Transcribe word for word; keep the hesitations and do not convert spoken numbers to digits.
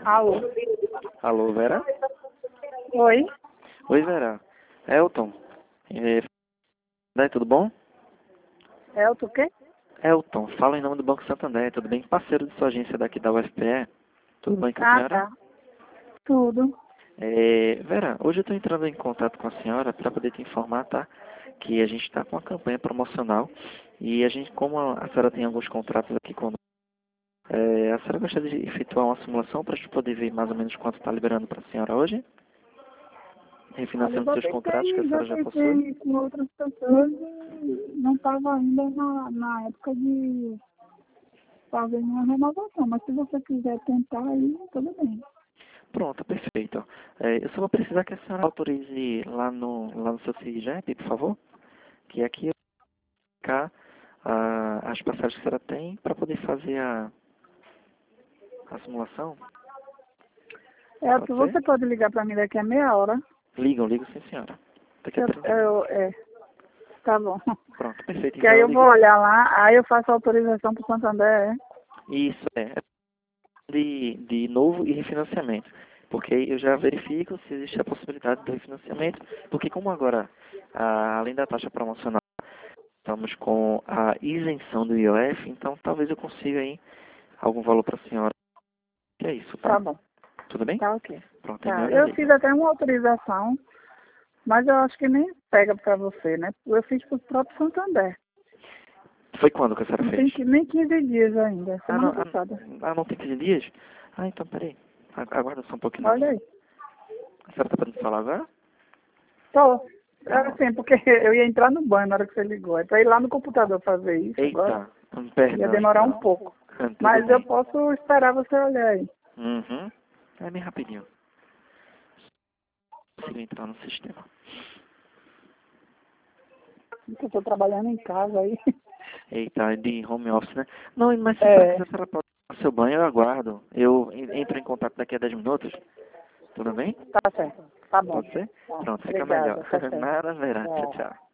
Alô? Alô, Vera? Oi? Oi, Vera. Elton. É, né, tudo bom? Elton o quê? Elton, fala em nome do Banco Santander, tudo bem? Parceiro de sua agência daqui da U F P E. Tudo bem com a Ah, senhora? tá. Tudo. É, Vera, hoje eu estou entrando em contato com a senhora para poder te informar, tá? Que a gente está com uma campanha promocional e a gente, como a senhora tem alguns contratos aqui conosco, é, a senhora gostaria de efetuar uma simulação para a gente poder ver mais ou menos quanto está liberando para a senhora hoje? Olha, eu Refinanciando já seus contratos que a tentei, já senhora já possui? tentei com outras pessoas e não estava ainda na, na época de fazer uma renovação. Mas se você quiser tentar aí, tudo bem. Pronto, perfeito. É, eu só vou precisar que a senhora autorize lá no, lá no seu C I G E P, por favor, que aqui eu vou colocar ah, as passagens que a senhora tem para poder fazer a, a simulação. Pode Elton, ser? você pode ligar para mim daqui a meia hora? Ligam, ligo sim, senhora. Daqui a Eu, trinta eu, minutos. é, tá bom. Pronto, perfeito. Que Então aí eu eu vou ligo. olhar lá, aí eu faço a autorização para o Santander, é? Isso é de, de novo e refinanciamento. Porque eu já verifico se existe a possibilidade do refinanciamento, porque como agora, ah, além da taxa promocional, estamos com a isenção do I O F, então talvez eu consiga aí algum valor para a senhora. Que é isso, tá? Tá bom. Tudo bem? Tá ok. Pronto, aí Tá. minha Eu fiz liga. até uma autorização, mas eu acho que nem pega para você, né? Eu fiz para o próprio Santander. Foi quando que a senhora Não fez? tem que, nem quinze dias ainda, Ah, não, semana ah, passada. ah, não tem quinze dias? Ah, então peraí. A- Aguarda só um pouquinho. Olha aí. A senhora tá podendo falar agora? Tô. Era Pronto. assim, porque eu ia entrar no banho na hora que você ligou. É para ir lá no computador fazer isso agora. Eita, hum, Ia perdão demorar um então. pouco. Tudo Mas eu bem. posso esperar você olhar aí. Uhum. É bem rapidinho. Consigo entrar no sistema. Porque eu tô trabalhando em casa aí. Eita, é de home office, né? Não, mas se a senhora É, quiser, a senhora pode tomar seu banho, eu aguardo. Eu en- entro em contato daqui a dez minutos. Tudo bem? tá certo. Tá bom. Pode ser? Tá. Pronto, fica melhor. Obrigada. Tá certo. Nada, Vera. Tchau, Tchau. tchau.